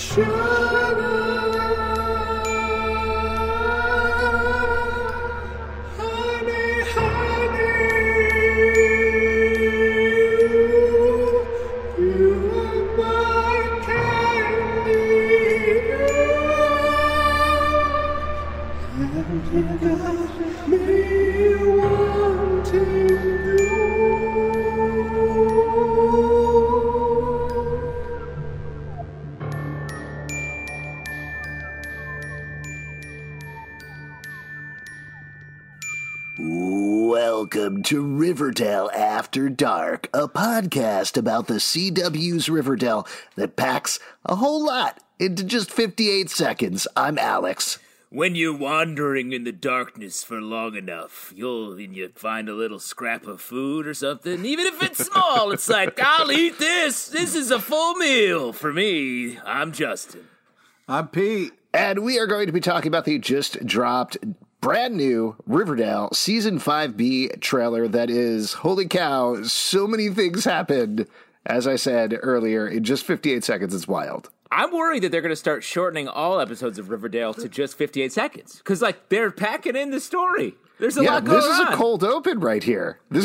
Welcome to Riverdale After Dark, a podcast about the CW's Riverdale that packs a whole lot into just 58 seconds. I'm Alex. When you're wandering in the darkness for long enough, you find a little scrap of food or something. Even if it's small, it's like, I'll eat this. This is a full meal for me. I'm Justin. I'm Pete. And we are going to be talking about the just dropped brand new Riverdale Season 5B trailer that is, holy cow, so many things happened, as I said earlier, in just 58 seconds. It's wild. I'm worried that they're going to start shortening all episodes of Riverdale to just 58 seconds. Because, they're packing in the story. There's a lot going on. This is a cold open right here. This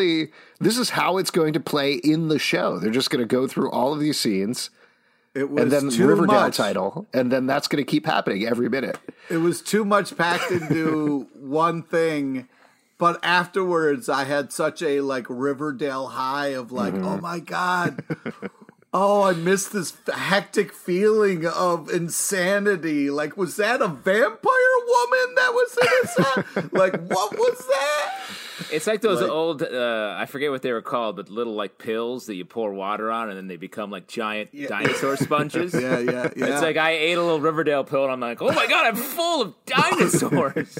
is how it's going to play in the show. They're just going to go through all of these scenes. It was and then too Riverdale much. Title, and then that's going to keep happening every minute. It was too much packed into one thing, but afterwards I had such a Riverdale high of oh my God. Oh, I missed this hectic feeling of insanity. Was that a vampire woman that was in a set? What was that? It's like those old, I forget what they were called, but little pills that you pour water on and then they become giant dinosaur sponges. Yeah. It's like I ate a little Riverdale pill and I'm like, oh my God, I'm full of dinosaurs.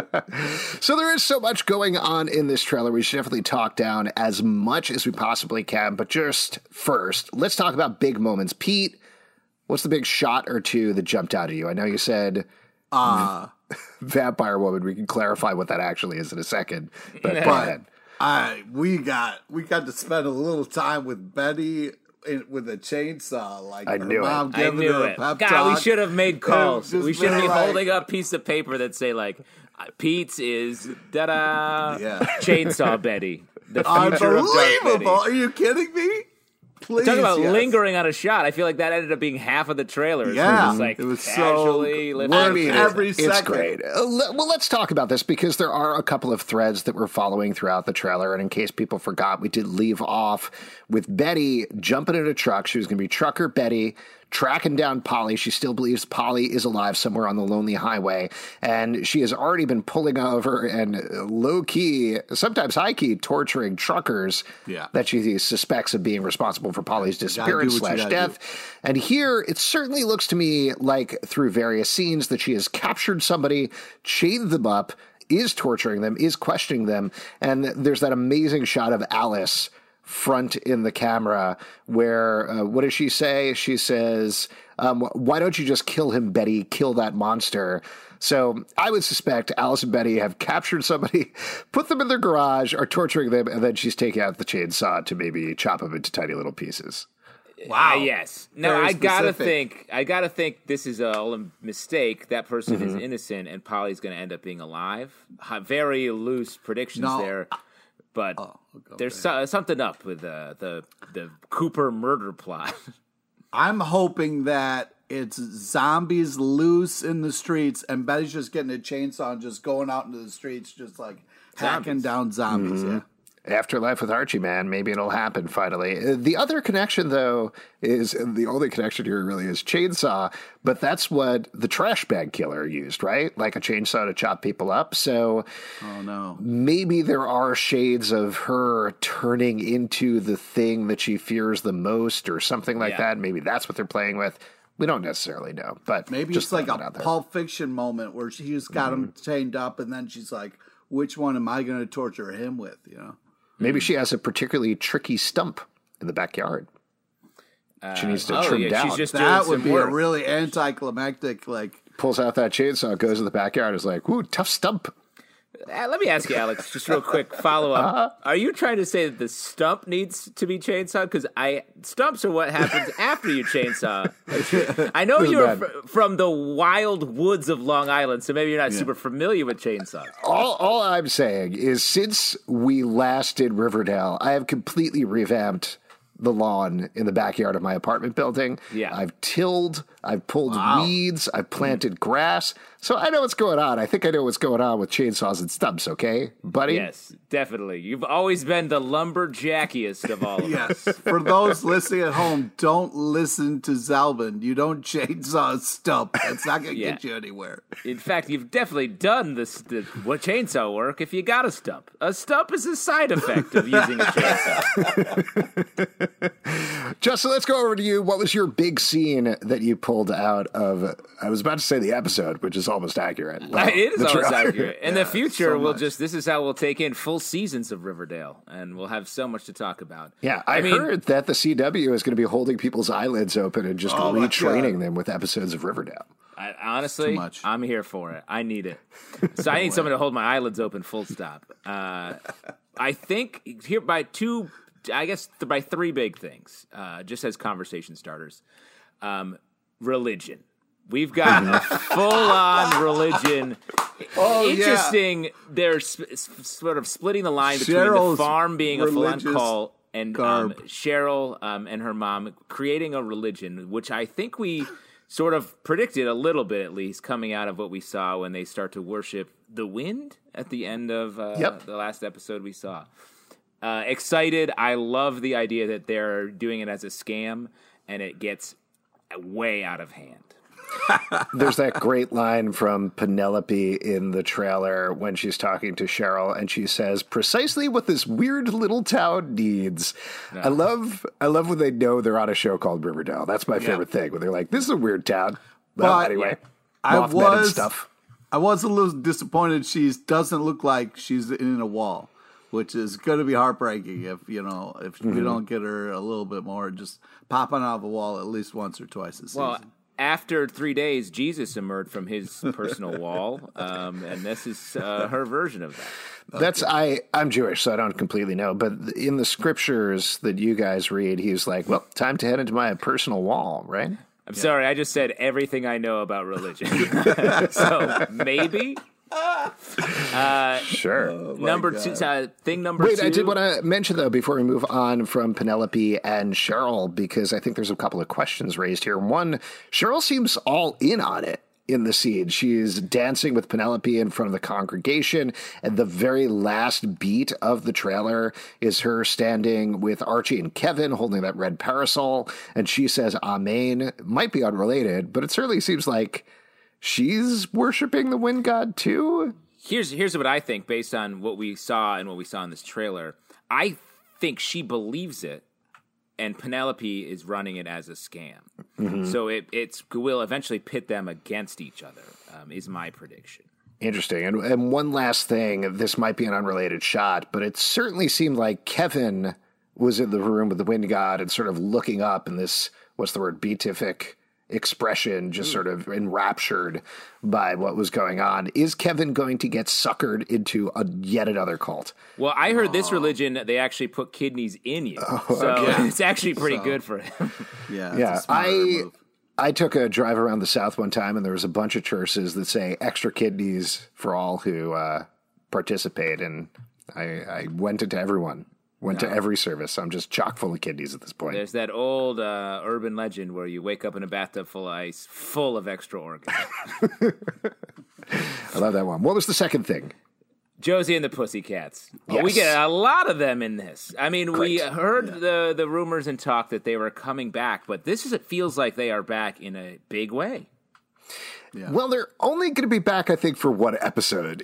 So there is so much going on in this trailer. We should definitely talk down as much as we possibly can. But just first, let's talk about big moments. Pete, what's the big shot or two that jumped out at you? I know you said vampire woman. We can clarify what that actually is in a second. But go ahead. We got to spend a little time with Betty with a chainsaw. I knew mom it. giving her a pep God, talk. we should have made calls. We should be like, holding up a piece of paper that say Pete's is Chainsaw Betty. The future of Dark Betty. Unbelievable! Are you kidding me? Please, talk about lingering on a shot. I feel like that ended up being half of the trailer. Yeah, it was casually so every second. It's great. Well, let's talk about this because there are a couple of threads that we're following throughout the trailer. And in case people forgot, we did leave off with Betty jumping in a truck. She was going to be Trucker Betty, tracking down Polly. She still believes Polly is alive somewhere on the lonely highway. And she has already been pulling over and low-key, sometimes high-key, torturing truckers that she suspects of being responsible for Polly's disappearance / death. And here, it certainly looks to me like through various scenes that she has captured somebody, chained them up, is torturing them, is questioning them. And there's that amazing shot of Alice front in the camera where, what does she say? She says, why don't you just kill him, Betty? Kill that monster. So I would suspect Alice and Betty have captured somebody, put them in their garage, are torturing them, and then she's taking out the chainsaw to maybe chop them into tiny little pieces. Wow. Yes. No, Very I gotta specific. think this is all a mistake. That person is innocent and Polly's going to end up being alive. Very loose predictions there. But there's something up with the Cooper murder plot. I'm hoping that it's zombies loose in the streets, and Betty's just getting a chainsaw and just going out into the streets, just hacking down zombies. Yeah. Afterlife with Archie, man. Maybe it'll happen finally. The other connection, though, is the only connection here really is chainsaw, but that's what the trash bag killer used, right? Like a chainsaw to chop people up. So maybe there are shades of her turning into the thing that she fears the most or something like that. Maybe that's what they're playing with. We don't necessarily know, but maybe it's like a Pulp Fiction moment where she's got him chained up and then she's like, which one am I going to torture him with, you know? Maybe she has a particularly tricky stump in the backyard. She needs to trim down. That would be a really anticlimactic, pulls out that chainsaw, goes in the backyard, is like, ooh, tough stump. Let me ask you, Alex, just real quick follow-up. Are you trying to say that the stump needs to be chainsawed? Because stumps are what happens after you chainsaw. I know you're from the wild woods of Long Island, so maybe you're not super familiar with chainsaws. All I'm saying is since we last did Riverdale, I have completely revamped the lawn in the backyard of my apartment building. Yeah. I've tilled, I've pulled weeds, I've planted grass. So I know what's going on. I think I know what's going on with chainsaws and stumps, okay, buddy? Yes, definitely. You've always been the lumberjackiest of all of us. For those listening at home, don't listen to Zalbin. You don't chainsaw a stump. That's not going to get you anywhere. In fact, you've definitely done the chainsaw work if you got a stump. A stump is a side effect of using a chainsaw. Justin, let's go over to you. What was your big scene that you pulled out of, I was about to say the episode, which is almost accurate. Well, it is almost accurate. In the future, so this is how we'll take in full seasons of Riverdale, and we'll have so much to talk about. Yeah, I heard that the CW is going to be holding people's eyelids open and just retraining them with episodes of Riverdale. Honestly, I'm here for it. I need it. So I need someone to hold my eyelids open, full stop. I think here by three big things, just as conversation starters. Religion. We've got a full-on religion. Interesting. They're sort of splitting the line between Cheryl's the farm being a full-on cult and Cheryl and her mom creating a religion, which I think we sort of predicted a little bit, at least, coming out of what we saw when they start to worship the wind at the end of the last episode we saw. Excited. I love the idea that they're doing it as a scam, and it gets way out of hand. There's that great line from Penelope in the trailer when she's talking to Cheryl, and she says precisely what this weird little town needs. No. I love when they know they're on a show called Riverdale. That's my favorite thing, when they're like, this is a weird town. Well, anyway, I was a little disappointed she doesn't look like she's in a wall, which is going to be heartbreaking if we don't get her a little bit more just popping out of a wall at least once or twice a season. After 3 days, Jesus emerged from his personal wall, and this is her version of that. I'm Jewish, so I don't completely know, but in the scriptures that you guys read, he's like, well, time to head into my personal wall, right? I'm sorry, I just said everything I know about religion. So maybe... Sure. Number two. Wait, I did want to mention, though, before we move on from Penelope and Cheryl, because I think there's a couple of questions raised here. One, Cheryl seems all in on it in the scene. She's dancing with Penelope in front of the congregation, and the very last beat of the trailer is her standing with Archie and Kevin holding that red parasol, and she says Amen. Might be unrelated, but it certainly seems like she's worshiping the wind god too? Here's what I think based on what we saw and what we saw in this trailer. I think she believes it, and Penelope is running it as a scam. Mm-hmm. So it will eventually pit them against each other, is my prediction. Interesting. And one last thing, this might be an unrelated shot, but it certainly seemed like Kevin was in the room with the wind god and sort of looking up in this, beatific expression, just sort of enraptured by what was going on. Is Kevin going to get suckered into yet another cult? Well, I heard this religion, they actually put kidneys in you. It's actually pretty good for him. Yeah. I took a drive around the South one time, and there was a bunch of churches that say extra kidneys for all who participate, and I went into everyone. To every service. I'm just chock full of kidneys at this point. There's that old urban legend where you wake up in a bathtub full of ice, full of extra organs. I love that one. What was the second thing? Josie and the Pussycats. Yes. We get a lot of them in this. I mean, Great. We heard the rumors and talk that they were coming back, but it feels like they are back in a big way. Yeah. Well, they're only going to be back, I think, for one episode.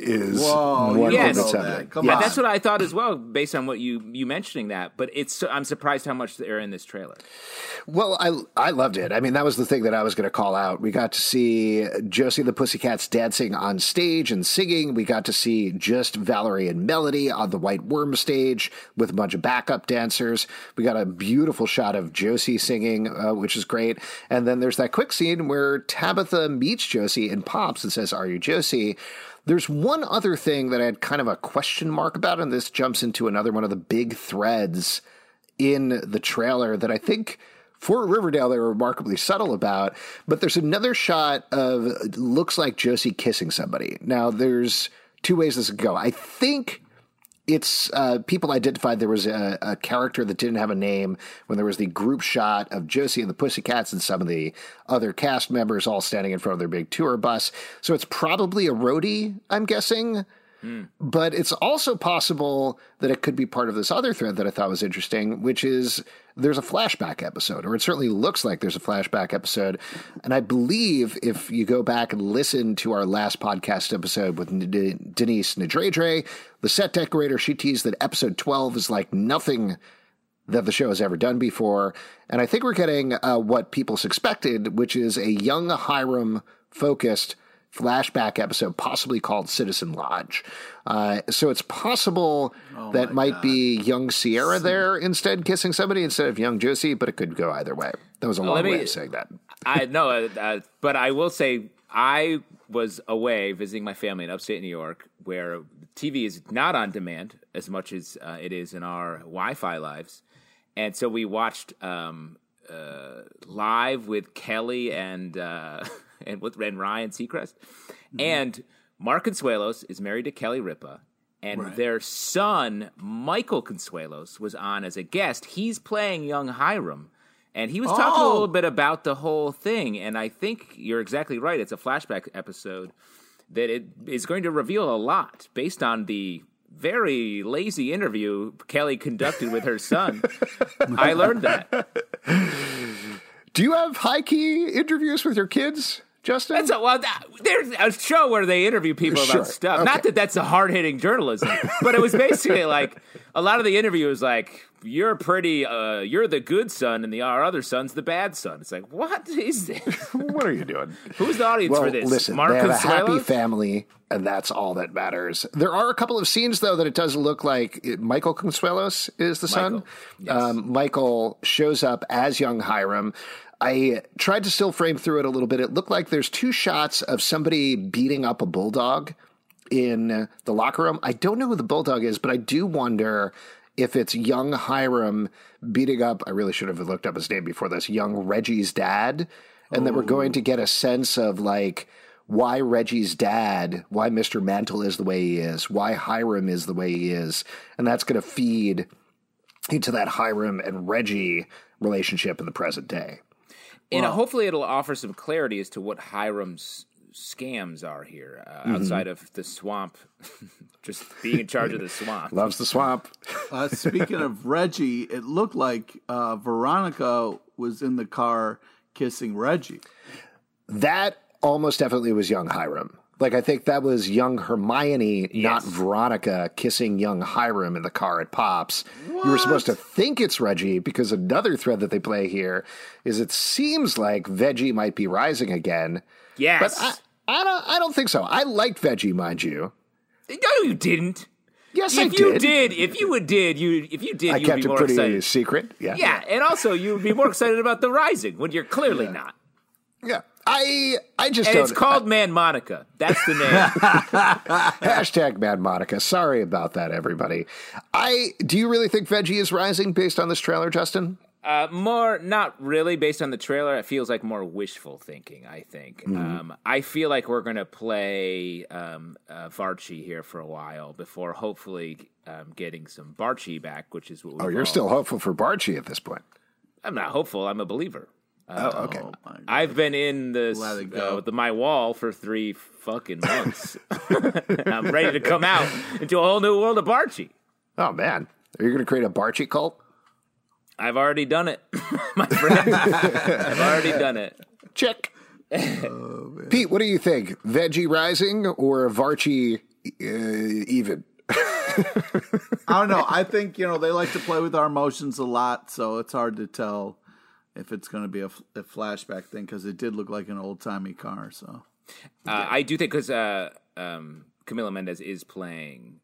That's what I thought as well, based on what you mentioning that. But I'm surprised how much they're in this trailer. Well, I loved it. I mean, that was the thing that I was going to call out. We got to see Josie and the Pussycats dancing on stage and singing. We got to see just Valerie and Melody on the White Worm stage with a bunch of backup dancers. We got a beautiful shot of Josie singing, which is great. And then there's that quick scene where Tabitha meets Josie Josie in Pops and says, "Are you Josie?" There's one other thing that I had kind of a question mark about, and this jumps into another one of the big threads in the trailer that I think for Riverdale they were remarkably subtle about. But there's another shot of looks like Josie kissing somebody. Now, there's two ways this could go. I think it's people identified there was a character that didn't have a name when there was the group shot of Josie and the Pussycats and some of the other cast members all standing in front of their big tour bus. So it's probably a roadie, I'm guessing. But it's also possible that it could be part of this other thread that I thought was interesting, which is there's a flashback episode, or it certainly looks like there's a flashback episode. And I believe if you go back and listen to our last podcast episode with Denise Nedredre, the set decorator, she teased that episode 12 is like nothing that the show has ever done before. And I think we're getting what people suspected, which is a young Hiram-focused flashback episode, possibly called Citizen Lodge. So it's possible that might be young Sierra there instead kissing somebody instead of young Josie, but it could go either way. That was a long way of saying that. I know, but I will say I was away visiting my family in upstate New York, where TV is not on demand as much as it is in our Wi-Fi lives. And so we watched live with Kelly and Ryan Seacrest. Mm-hmm. And Mark Consuelos is married to Kelly Ripa, and their son, Michael Consuelos, was on as a guest. He's playing young Hiram, and he was talking a little bit about the whole thing, and I think you're exactly right. It's a flashback episode that it is going to reveal a lot based on the very lazy interview Kelly conducted with her son. I learned that. Do you have high-key interviews with your kids, Justin? There's a show where they interview people about stuff. Okay. Not that that's a hard-hitting journalism, but it was basically like a lot of the interview was like, you're the good son, and our other son's the bad son. It's like, what is this? What are you doing? Who's the audience for this? Listen, Mark they have Consuelos? a happy family, and that's all that matters. There are a couple of scenes, though, that it does look like Michael Consuelos is the son. Yes. Michael shows up as young Hiram. I tried to still frame through it a little bit. It looked like there's two shots of somebody beating up a bulldog in the locker room. I don't know who the bulldog is, but I do wonder if it's young Hiram beating up, I really should have looked up his name before this, young Reggie's dad, and that we're going to get a sense of like why Reggie's dad, why Mr. Mantle is the way he is, why Hiram is the way he is, and that's going to feed into that Hiram and Reggie relationship in the present day. And hopefully it'll offer some clarity as to what Hiram's scams are here, outside of the swamp, just being in charge of the swamp. Loves the swamp. Speaking of Reggie, it looked like Veronica was in the car kissing Reggie. That almost definitely was young Hiram. Like, I think that was young Hermione, not Veronica, kissing young Hiram in the car at Pops. What? You were supposed to think it's Reggie, because another thread that they play here is it seems like Veggie might be rising again. Yes. But I don't think so. I liked Veggie, mind you. No, you didn't. Yes, I did. If you did, you'd be more excited. I kept it pretty secret. Yeah, and also you'd be more excited about the rising when you're clearly not. Yeah. I just and don't. It's called Man Monica. That's the name. Hashtag Man Monica. Sorry about that, everybody. Do you really think Veggie is rising based on this trailer, Justin? Not really based on the trailer. It feels like more wishful thinking, I think. Mm-hmm. I feel like we're going to play Varchi here for a while before hopefully getting some Barchi back, which is what you're still hopeful for Barchi at this point. I'm not hopeful. I'm a believer. Okay. I've been in this my wall for 3 fucking months. I'm ready to come out into a whole new world of Barchi. Oh, man. Are you going to create a Barchi cult? I've already done it, my friend. I've already done it. Check. Pete, what do you think? Veggie rising or Varchi even? I don't know. I think, they like to play with our emotions a lot, so it's hard to tell if it's going to be a flashback thing, because it did look like an old-timey car. So I do think, because Camila Mendes is playing,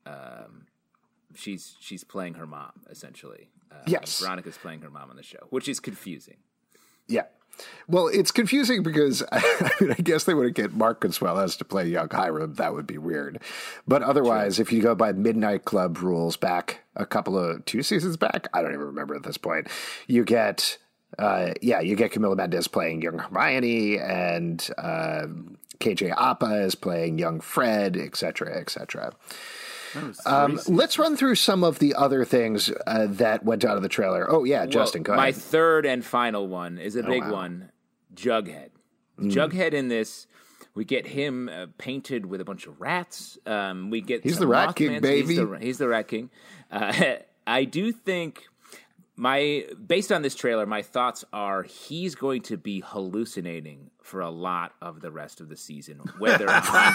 she's playing her mom, essentially. Yes. Veronica's playing her mom on the show, which is confusing. Yeah. Well, it's confusing because I guess they would get Mark Consuelos to play young Hiram. That would be weird. But otherwise, if you go by Midnight Club rules back two seasons back, I don't even remember at this point, you get Camila Mendes playing young Hermione, and KJ Apa is playing young Fred, et cetera, et cetera. Let's run through some of the other things that went out of the trailer. Oh, yeah, Justin, go ahead. My third and final one is a big one, Jughead. Jughead in this, we get him painted with a bunch of rats. He's the Rat King, baby. He's the Rat King. I do think... based on this trailer, my thoughts are he's going to be hallucinating for a lot of the rest of the season. Whether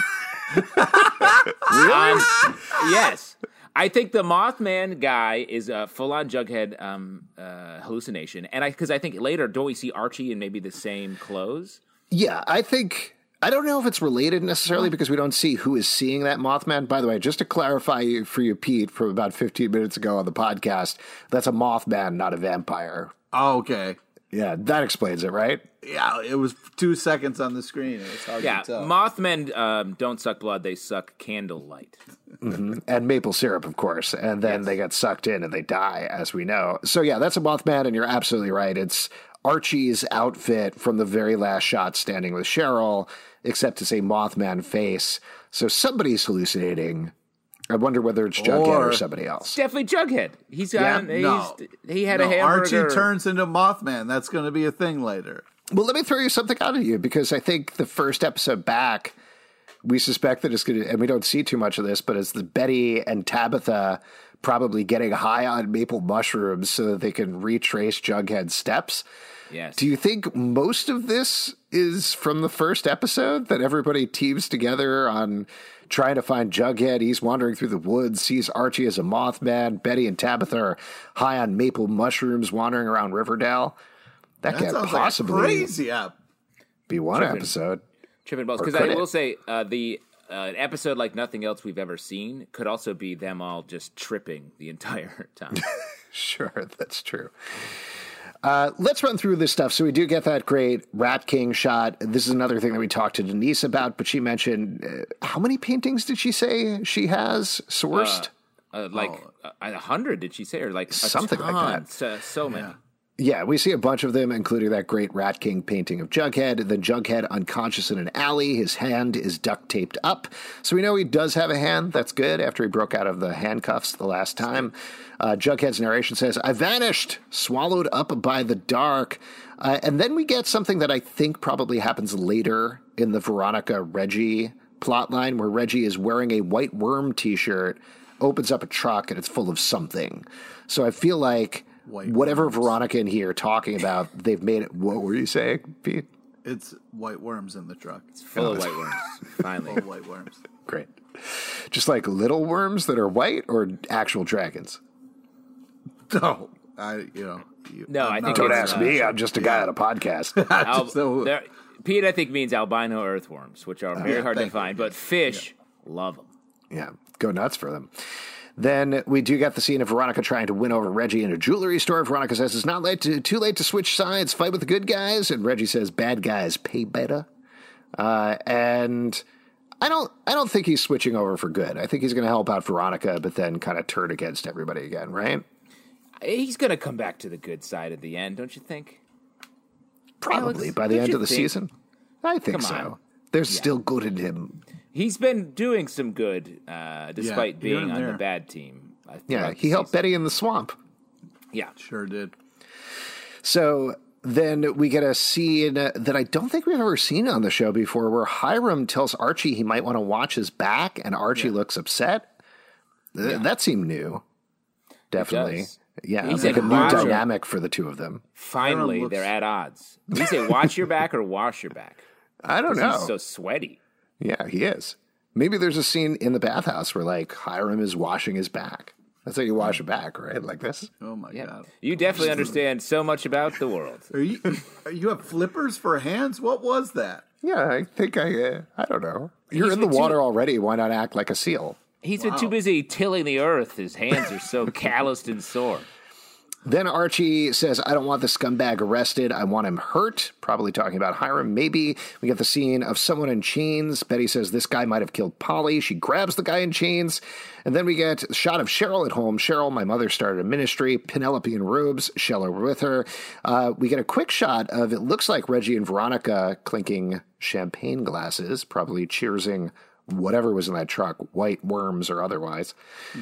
yes, I think the Mothman guy is a full-on Jughead hallucination, and because I think later don't we see Archie in maybe the same clothes? Yeah, I don't know if it's related necessarily because we don't see who is seeing that Mothman. By the way, just to clarify for you, Pete, from about 15 minutes ago on the podcast, that's a Mothman, not a vampire. Oh, okay. Yeah, that explains it, right? Yeah, it was 2 seconds on the screen. It was hard to tell. Mothman don't suck blood; they suck candlelight. Mm-hmm. And maple syrup, of course. And then they get sucked in and they die, as we know. So, yeah, that's a Mothman, and you're absolutely right. It's Archie's outfit from the very last shot standing with Cheryl, except it's a Mothman face. So somebody's hallucinating. I wonder whether it's Jughead or somebody else. Definitely Jughead. He had a hamburger. Archie turns into Mothman. That's going to be a thing later. Well, let me throw you something out at you, because I think the first episode back, we suspect that it's going to, and we don't see too much of this, but it's the Betty and Tabitha probably getting high on maple mushrooms so that they can retrace Jughead's steps. Yes. Do you think most of this is from the first episode, that everybody teams together on trying to find Jughead? He's wandering through the woods, sees Archie as a Mothman. Betty and Tabitha are high on maple mushrooms wandering around Riverdale. That can't possibly like crazy be one episode. Tripping balls. Because I will say the episode like nothing else we've ever seen could also be them all just tripping the entire time. Sure, that's true. Let's run through this stuff. So we do get that great Rat King shot. This is another thing that we talked to Denise about, but she mentioned, how many paintings did she say she has sourced? 100, did she say? Or like something like that. So many. Yeah, we see a bunch of them, including that great Rat King painting of Jughead. Then Jughead unconscious in an alley. His hand is duct taped up. So we know he does have a hand. That's good, after he broke out of the handcuffs the last time. Jughead's narration says, "I vanished, swallowed up by the dark." And then we get something that I think probably happens later in the Veronica-Reggie plotline, where Reggie is wearing a White Worm t-shirt, opens up a truck, and it's full of something. So I feel like whatever Veronica and he are talking about, they've made it. What were you saying, Pete? It's white worms in the truck. It's full of white worms. Finally. Full of white worms. Great. Just like little worms that are white, or actual dragons? No. I think don't ask me. I'm just a guy on a podcast. Pete, I think, means albino earthworms, which are very hard to find, but fish love them. Yeah, go nuts for them. Then we do get the scene of Veronica trying to win over Reggie in a jewelry store. Veronica says it's not too late to switch sides, fight with the good guys, and Reggie says bad guys pay better. And I don't think he's switching over for good. I think he's going to help out Veronica, but then kind of turn against everybody again, right? He's going to come back to the good side at the end, don't you think? Probably by the end of the season. I think so. There's still good in him. He's been doing some good, despite being on the bad team. He helped Betty in the swamp. Yeah. Sure did. So then we get a scene that I don't think we've ever seen on the show before, where Hiram tells Archie he might want to watch his back, and Archie looks upset. That seemed new. Definitely. Yeah, it's like a new dynamic for the two of them. Finally, they're at odds. Did he say watch your back or wash your back? I don't know. He's so sweaty. Yeah, he is. Maybe there's a scene in the bathhouse where, like, Hiram is washing his back. That's how you wash your back, right? Like this. Oh, my God. You definitely understand so much about the world. You have flippers for hands? What was that? Yeah, I think I don't know. You're in the water already. Why not act like a seal? He's been too busy tilling the earth. His hands are so calloused and sore. Then Archie says, I don't want the scumbag arrested. I want him hurt. Probably talking about Hiram. Maybe. We get the scene of someone in chains. Betty says this guy might have killed Polly. She grabs the guy in chains. And then we get a shot of Cheryl at home. Cheryl, my mother started a ministry. Penelope in robes. Shella with her. We get a quick shot of, it looks like Reggie and Veronica clinking champagne glasses, probably cheersing whatever was in that truck, white worms or otherwise.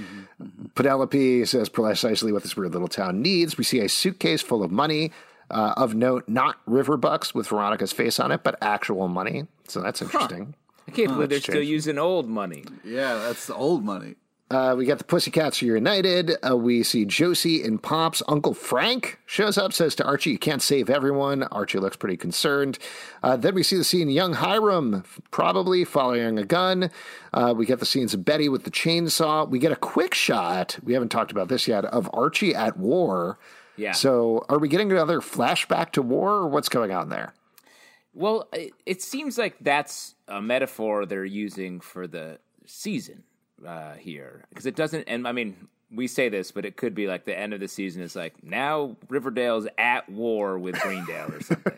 Penelope says precisely what this weird little town needs. We see a suitcase full of money, of note, not river bucks with Veronica's face on it, but actual money. So that's interesting. I can't believe they're still using old money. Yeah, that's the old money. We got the Pussycats reunited. We see Josie and Pops. Uncle Frank shows up, says to Archie, you can't save everyone. Archie looks pretty concerned. Then we see the scene, young Hiram, probably following a gun. We get the scenes of Betty with the chainsaw. We get a quick shot, we haven't talked about this yet, of Archie at war. Yeah. So are we getting another flashback to war, or what's going on there? Well, it seems like that's a metaphor they're using for the season. Here, because it doesn't, and I mean, we say this, but it could be like the end of the season is like, now Riverdale's at war with Greendale or something.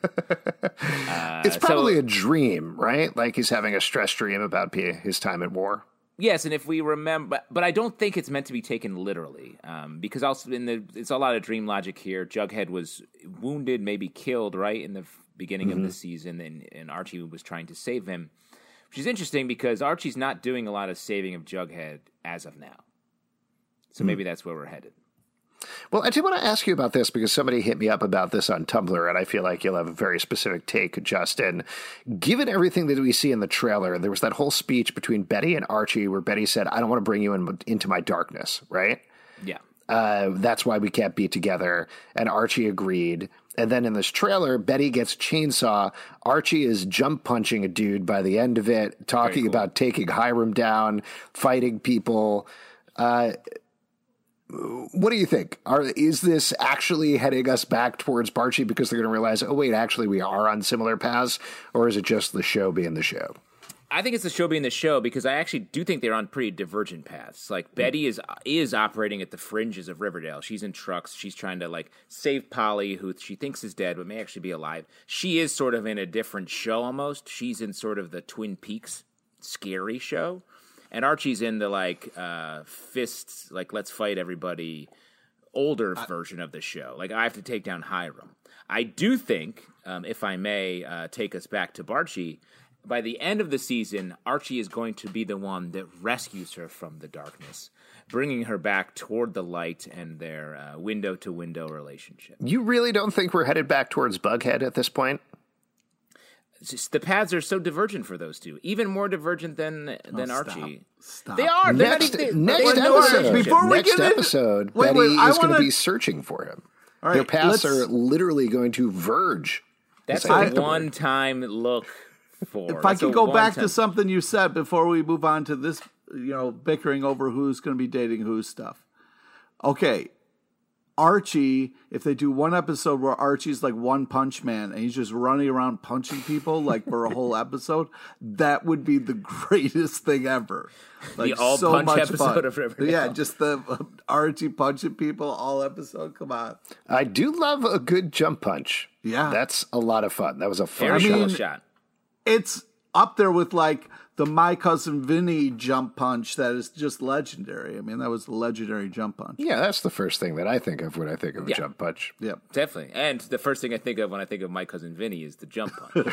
It's probably a dream, right? Like he's having a stress dream about his time at war. Yes, and if we remember, but I don't think it's meant to be taken literally, because also it's a lot of dream logic here. Jughead was wounded, maybe killed, right, in the beginning of the season, and Archie was trying to save him. Which is interesting because Archie's not doing a lot of saving of Jughead as of now. So maybe that's where we're headed. Well, I did want to ask you about this because somebody hit me up about this on Tumblr, and I feel like you'll have a very specific take, Justin. Given everything that we see in the trailer, there was that whole speech between Betty and Archie where Betty said, I don't want to bring you into my darkness, right? Yeah. That's why we can't be together. And Archie agreed. And then in this trailer, Betty gets chainsaw. Archie is jump punching a dude by the end of it, talking about taking Hiram down, fighting people. What do you think? Is this actually heading us back towards Archie because they're going to realize, oh, wait, actually we are on similar paths? Or is it just the show being the show? I think it's the show being the show because I actually do think they're on pretty divergent paths. Like Betty is operating at the fringes of Riverdale. She's in trucks. She's trying to like save Polly, who she thinks is dead but may actually be alive. She is sort of in a different show almost. She's in sort of the Twin Peaks scary show, and Archie's in the like fists, like let's fight everybody, older version of the show. Like I have to take down Hiram. I do think, if I may take us back to Barchi. By the end of the season, Archie is going to be the one that rescues her from the darkness, bringing her back toward the light and their window-to-window relationship. You really don't think we're headed back towards Bughead at this point? It's just, the paths are so divergent for those two, even more divergent than Archie. Stop. They are. Next episode, Betty is going to be searching for him. Right, their paths are literally going to verge. That's a one-time look. If I could go back to something you said before we move on to this, bickering over who's going to be dating who's stuff. Okay, Archie, if they do one episode where Archie's like One Punch Man and he's just running around punching people like for a whole episode, that would be the greatest thing ever. Like the all so punch much episode fun. of Riverdale. Yeah, just the Archie punching people all episode. Come on. I do love a good jump punch. Yeah. That's a lot of fun. That was a fun Very shot. It's up there with like the My Cousin Vinny jump punch that is just legendary. I mean, that was the legendary jump punch. Yeah, that's the first thing that I think of when I think of a jump punch. Yep. Definitely. And the first thing I think of when I think of My Cousin Vinny is the jump punch.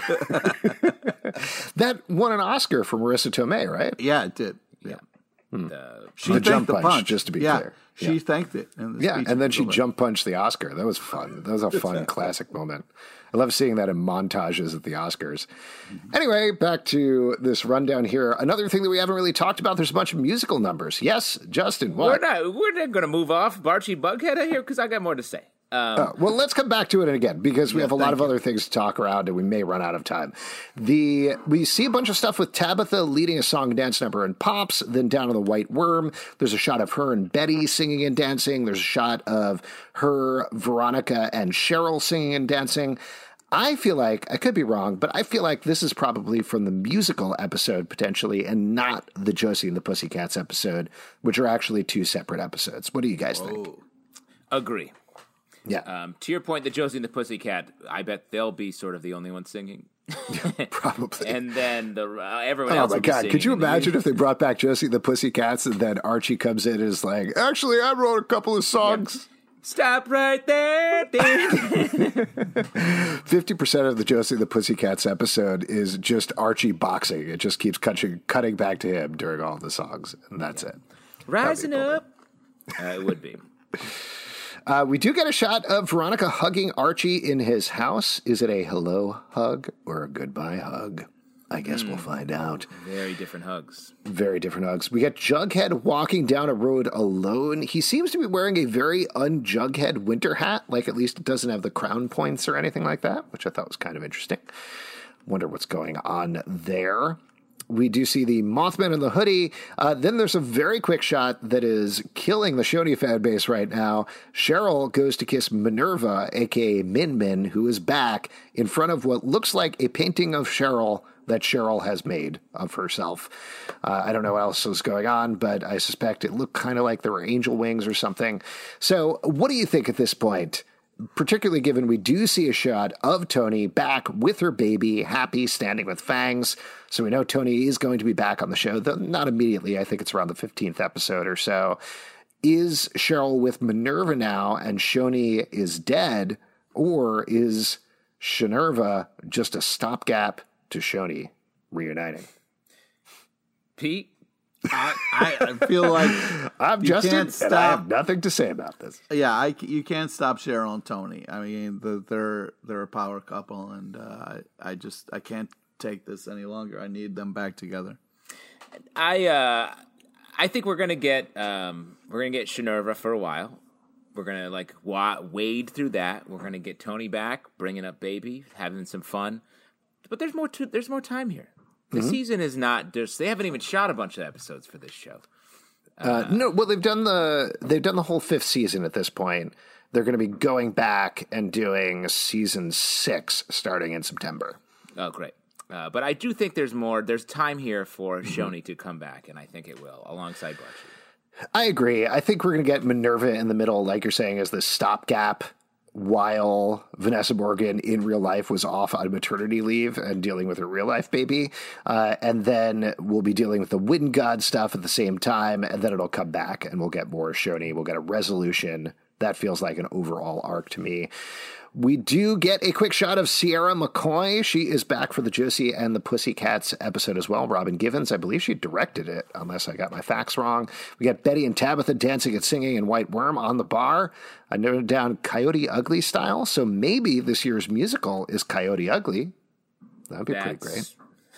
That won an Oscar for Marissa Tomei, right? Yeah, it did. Yeah. She the jump punch, just to be clear. She thanked it. In the and then she jump punched the Oscar. That was fun. That was a fun classic moment. I love seeing that in montages at the Oscars. Anyway, back to this rundown here. Another thing that we haven't really talked about, there's a bunch of musical numbers. Yes, Justin, what? We're not going to move off Barchi Bughead here because I got more to say. Well, let's come back to it again because we have a lot of other things to talk around and we may run out of time. We see a bunch of stuff with Tabitha leading a song and dance number in Pops, then down to the White Worm. There's a shot of her and Betty singing and dancing. There's a shot of her, Veronica, and Cheryl singing and dancing. I feel like, I could be wrong, but I feel like this is probably from the musical episode potentially and not the Josie and the Pussycats episode, which are actually two separate episodes. What do you guys think? Agree. To your point, the Josie and the Pussycat, I bet they'll be sort of the only ones singing. Probably. And then everyone else. Oh my God! Could you imagine if they brought back Josie and the Pussycats and then Archie comes in and is like, "Actually, I wrote a couple of songs." Stop right there. 50% of the Josie and the Pussycats episode is just Archie boxing. It just keeps cutting back to him during all the songs, and that's it. Rising up. It would be. We do get a shot of Veronica hugging Archie in his house. Is it a hello hug or a goodbye hug? I guess we'll find out. Very different hugs. Very different hugs. We got Jughead walking down a road alone. He seems to be wearing a very un-Jughead winter hat, like at least it doesn't have the crown points or anything like that, which I thought was kind of interesting. Wonder what's going on there. We do see the Mothman in the hoodie. Then there's a very quick shot that is killing the Shoney fan base right now. Cheryl goes to kiss Minerva, a.k.a. Min Min, who is back in front of what looks like a painting of Cheryl that Cheryl has made of herself. I don't know what else is going on, but I suspect it looked kind of like there were angel wings or something. So what do you think at this point? Particularly given we do see a shot of Tony back with her baby, happy, standing with Fangs. So we know Tony is going to be back on the show, though not immediately. I think it's around the 15th episode or so. Is Cheryl with Minerva now and Shoney is dead? Or is Shinerva just a stopgap to Shoney reuniting? Pete? I feel like I'm Justin, and I have nothing to say about this. Yeah, you can't stop Cheryl and Tony. I mean, they're a power couple, and I can't take this any longer. I need them back together. I think we're gonna get Shinerva for a while. We're gonna wade through that. We're gonna get Tony back, bringing up baby, having some fun. But there's more time here. The season is not just, they haven't even shot a bunch of episodes for this show. No, well, they've done the whole 5th season at this point. They're going to be going back and doing season 6 starting in September. Oh, great. But I do think there's time here for Shoney to come back, and I think it will, alongside Archie. I agree. I think we're going to get Minerva in the middle, like you're saying, as the stopgap while Vanessa Morgan in real life was off on maternity leave and dealing with her real life baby. And then we'll be dealing with the Wind God stuff at the same time. And then it'll come back and we'll get more Shoney. We'll get a resolution. That feels like an overall arc to me. We do get a quick shot of Sierra McCoy. She is back for the Josie and the Pussycats episode as well. Robin Givens, I believe she directed it, unless I got my facts wrong. We got Betty and Tabitha dancing and singing in White Worm on the bar. I noted down Coyote Ugly style, so maybe this year's musical is Coyote Ugly. That'd be pretty great.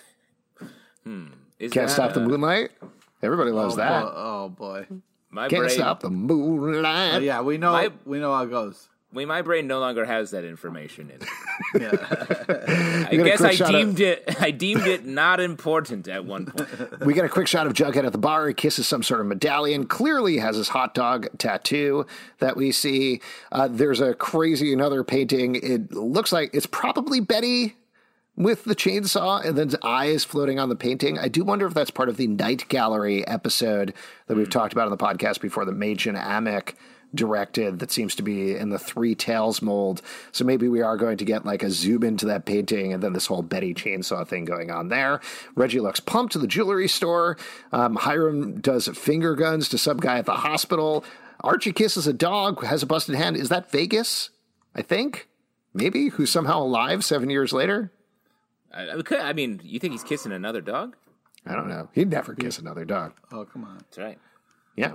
Can't Stop the Moonlight? Everybody loves that. Oh, boy. Can't Stop the Moonlight. Yeah, we know how it goes. My brain no longer has that information in it. I guess I deemed it not important at one point. We get a quick shot of Jughead at the bar. He kisses some sort of medallion. Clearly has his hot dog tattoo that we see. There's another painting. It looks like it's probably Betty with the chainsaw and then eyes floating on the painting. I do wonder if that's part of the Night Gallery episode that we've talked about on the podcast before, that Machen Amick directed, that seems to be in the Three Tails mold. So maybe we are going to get like a zoom into that painting and then this whole Betty chainsaw thing going on there. Reggie looks pumped to the jewelry store. Hiram does finger guns to some guy at the hospital. Archie kisses a dog, has a busted hand. Is that Vegas? I think. Maybe. Who's somehow alive 7 years later? I mean, you think he's kissing another dog? I don't know. He'd never kiss another dog. Oh, come on. That's right. Yeah.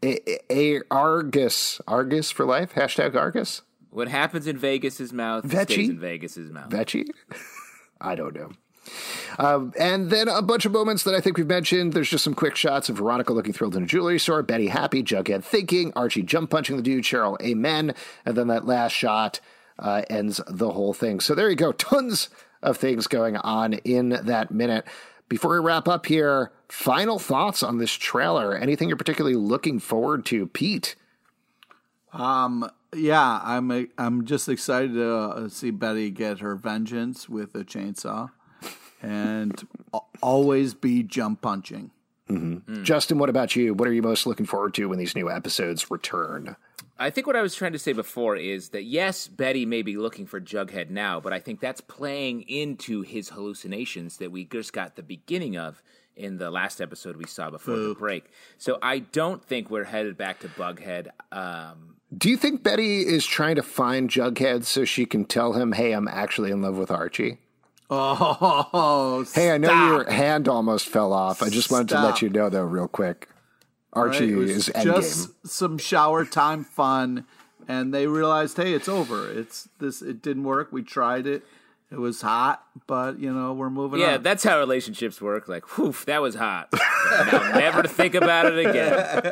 Argus for life. Hashtag Argus. What happens in Vegas's mouth stays in Vegas's mouth. Vecchi? I don't know. And then a bunch of moments that I think we've mentioned. There's just some quick shots of Veronica looking thrilled in a jewelry store, Betty happy, Jughead thinking, Archie jump punching the dude, Cheryl amen, and then that last shot ends the whole thing. So there you go. Tons of things going on in that minute. Before we wrap up here, final thoughts on this trailer. Anything you're particularly looking forward to, Pete? Yeah, I'm just excited to see Betty get her vengeance with a chainsaw, and always be jump punching. Justin, what about you? What are you most looking forward to when these new episodes return? I think what I was trying to say before is that, yes, Betty may be looking for Jughead now, but I think that's playing into his hallucinations that we just got the beginning of in the last episode we saw before the break. So I don't think we're headed back to Bughead. Do you think Betty is trying to find Jughead so she can tell him, hey, I'm actually in love with Archie? Oh, hey, I know stop. your hand almost fell off. I just wanted to let you know, though, real quick. Archie is endgame. Just some shower time fun, and they realized, hey, it's over. It didn't work. We tried it. It was hot, but we're moving on. Yeah, that's how relationships work. Like, whew, that was hot. Now never to think about it again.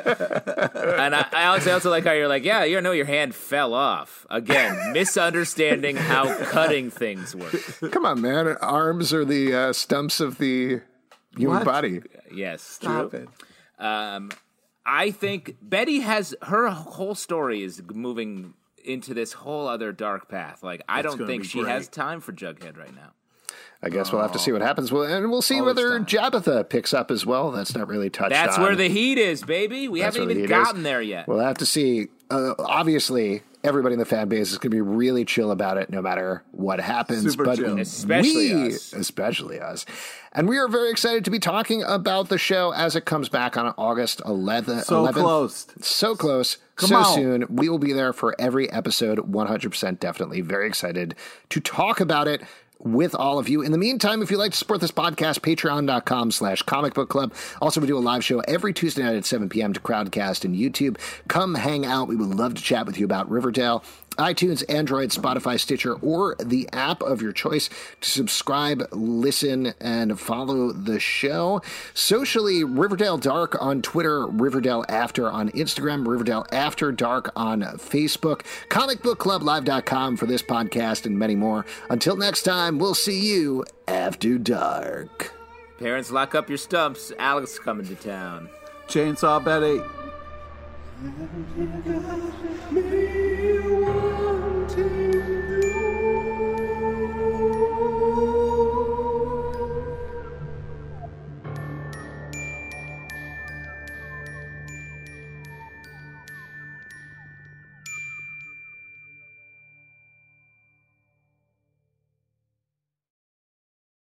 And I also like how you're like, yeah, your hand fell off. Again, misunderstanding how cutting things work. Come on, man. Arms are the stumps of the human body. Yes, Stop true. it. I think Betty her whole story is moving into this whole other dark path. Like, I don't think she has time for Jughead right now. I guess we'll have to see what happens. And we'll see whether Jabitha picks up as well. That's not really touched on. That's where the heat is, baby. We haven't even gotten there yet. We'll have to see. Obviously, everybody in the fan base is going to be really chill about it no matter what happens. Super chill. Especially us. And we are very excited to be talking about the show as it comes back on August 11th. So close. So close. Come so on. soon. We will be there for every episode, 100% definitely. Very excited to talk about it with all of you. In the meantime, if you'd like to support this podcast, patreon.com/comicbookclub. Also, we do a live show every Tuesday night at 7 p.m. to Crowdcast and YouTube. Come hang out. We would love to chat with you about Riverdale. iTunes, Android, Spotify, Stitcher, or the app of your choice to subscribe, listen, and follow the show. Socially, Riverdale Dark on Twitter, Riverdale After on Instagram, Riverdale After Dark on Facebook, comicbookclublive.com for this podcast and many more. Until next time, we'll see you after dark. Parents, lock up your stumps. Alex coming to town. Chainsaw Betty.